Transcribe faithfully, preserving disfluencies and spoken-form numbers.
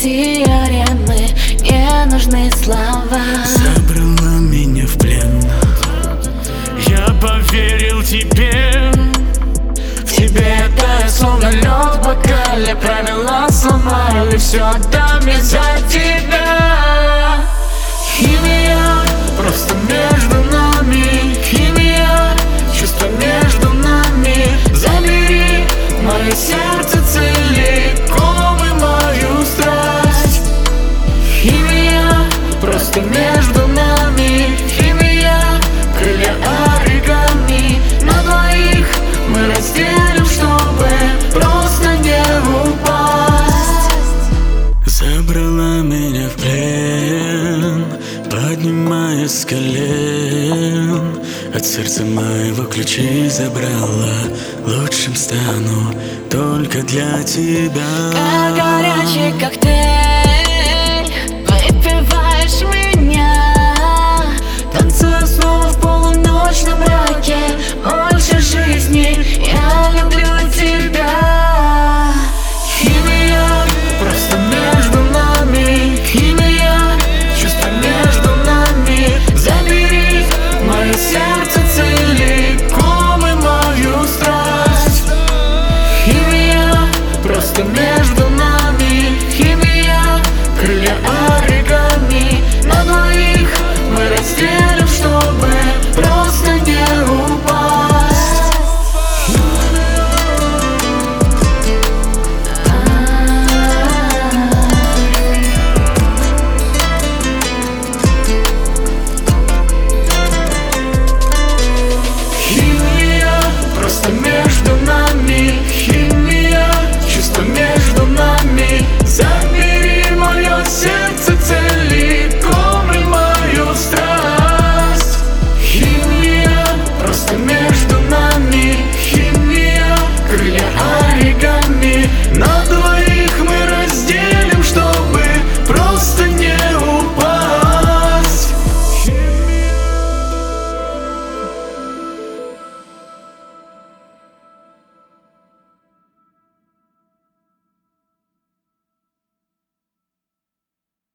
теоремы, не нужны слова. Забрала меня в плен, я поверил тебе. В тебе тает словно лед в бокале, правила сломали, все отдам я за тебя. Химия просто между нами, химия, чувства между нами. Забери мое сердце целиком и мою страсть. Химия просто между нами, химия, крылья оригами. На двоих мы разделим, чтобы просто не упасть. Забрала меня в плен, поднимая с колен. От сердца моего ключи забрала, лучшим стану только для тебя. Как горячий коктейль.